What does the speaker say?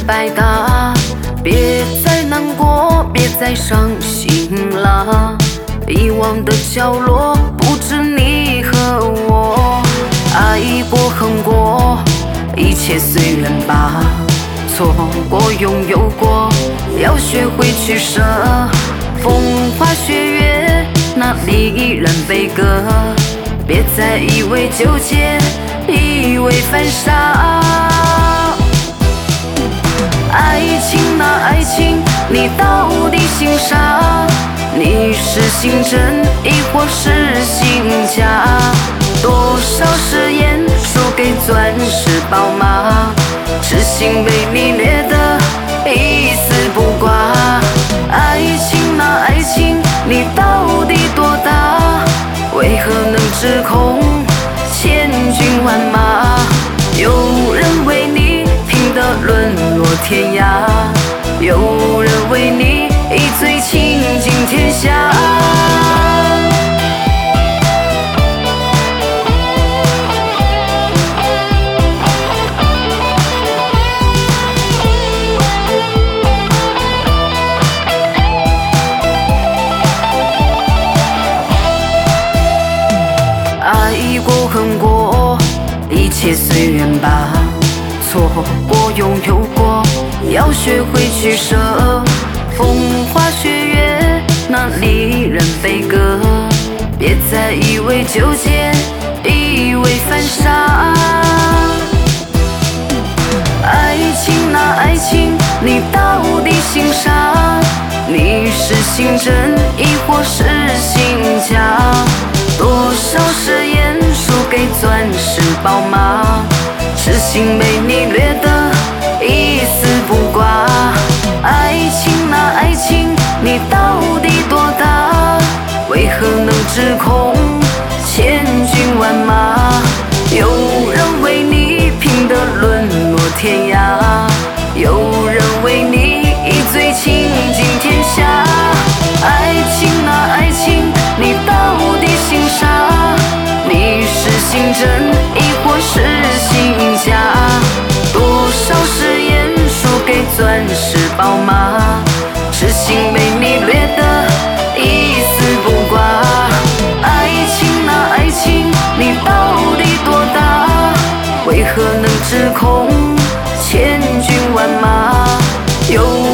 白搭，别再难过，别再伤心了。遗忘的角落，不止你和我。爱过恨过，一切随缘吧。错过拥有过，要学会取舍。风花雪月，哪里人悲歌？别再以为纠结，以为犯傻。爱情啊爱情，你到底姓啥？你是姓真，亦或是姓假？多少誓言输给钻石宝马，痴心被你掠得一丝不挂。爱情啊爱情，你到底多大？为何能指控千军万马？有人为你拼得沦落天涯，有人为你一醉倾尽天下。爱过恨过，一切随缘吧。错过拥有过，要学会取舍。风花雪月，哪里人悲歌？别再以为纠结，以为犯傻。爱情啊爱情，你到底姓啥？你是姓真，亦或是姓假？多少誓言输给钻石宝马，痴心被你掠得一丝不挂。爱情啊爱情，你到底多大？为何能指控千军万马？有人为你拼得沦落天涯，有人为你一醉倾尽天下。爱情啊爱情，你到底姓啥？你是姓真，亦或是姓假？多少誓言输给钻石宝马，痴心被你掠得一丝不挂。爱情啊爱情，你到底多大？为何能指控千军万马？有